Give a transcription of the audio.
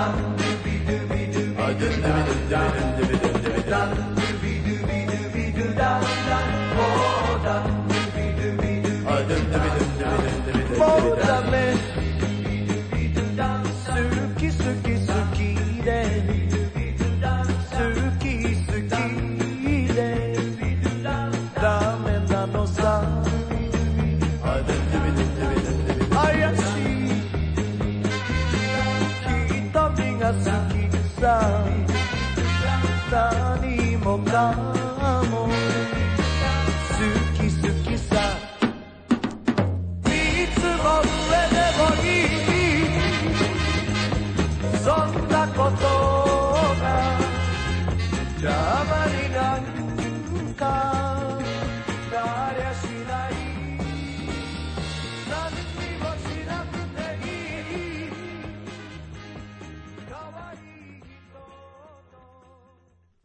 もうダメ好き好き好きで好き好きでダメなのさ怪しい瞳が好きさ何もかも好き好きさいつも上でもいいそんなことが邪魔になん